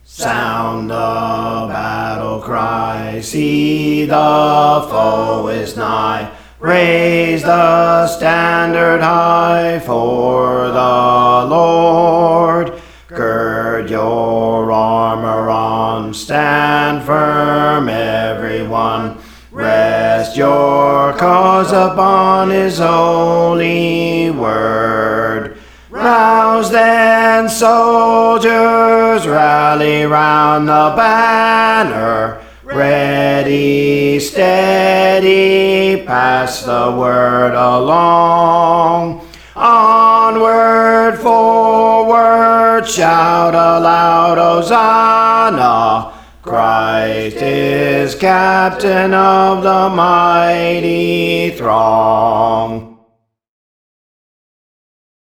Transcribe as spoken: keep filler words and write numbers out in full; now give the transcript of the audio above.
Sound the battle cry, see the foe is nigh. Raise the standard high for the Lord. Gird your armor on, stand firm everyone. Rest your cause upon his holy word. Rouse then, soldiers, rally round the banner. Ready, steady, pass the word along. Onward, forward, shout aloud, Hosanna. Christ is captain of the mighty throng.